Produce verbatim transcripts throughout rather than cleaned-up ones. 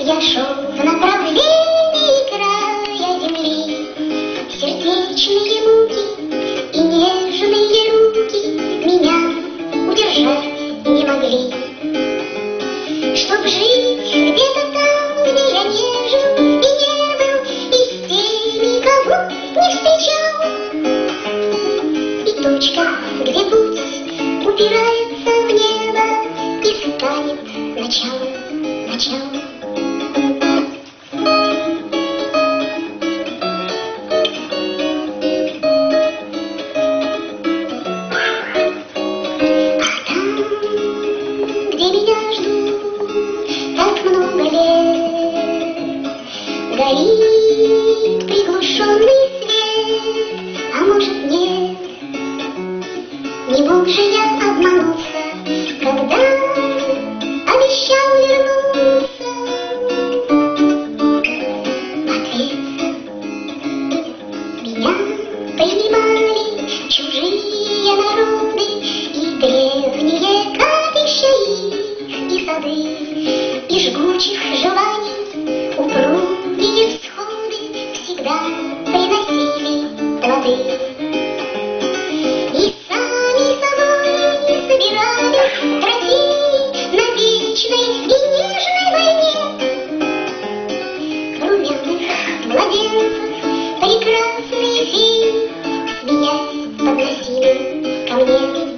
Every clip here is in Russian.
Я шел в направлении края земли, сердечные муки и нежные руки меня удержать не могли. Чтоб жить где-то там, где я не жил и не был, и с теми, кого не встречал, и точка, где путь упирается в небо и станет началом, началом. Горит приглушенный свет, а может нет. Не мог же я обмануться, когда обещал вернуться. В ответ меня принимали чужие народы и древние капища их, и сады, и жгучих желаний упругие всходы всегда приносили плоды. И сами собой собирались трофеи на вечной и нежной войне. Румяных младенцев прекрасные феи, смеясь, подносили ко мне.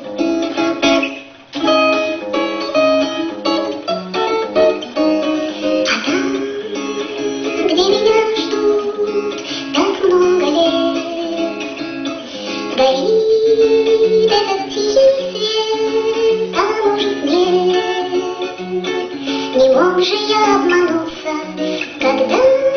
Горит этот тихий свет, а может нет. Не мог же я обмануться, когда